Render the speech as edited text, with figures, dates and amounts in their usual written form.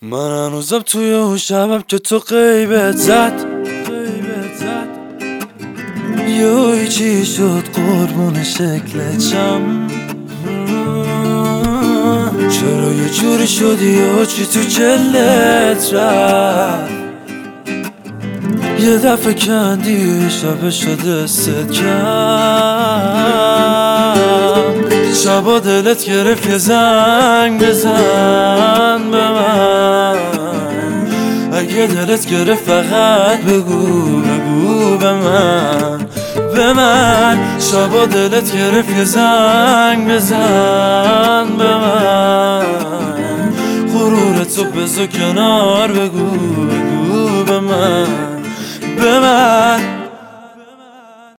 من هنوزم توی اون شبم که تو غیبت زد یه چی شد قربون شکلت شم. چرا یه جوری شدی یا چی تو جلت رفت؟ یه دفعه کندی شب شده ست کم. شبا دلت گرفت یه زنگ بزن به من، اگه دلت گرفت فقط بگو به من شبا دلت گرفت یه زنگ بزن به من، غرورتو بذار کنار بگو به من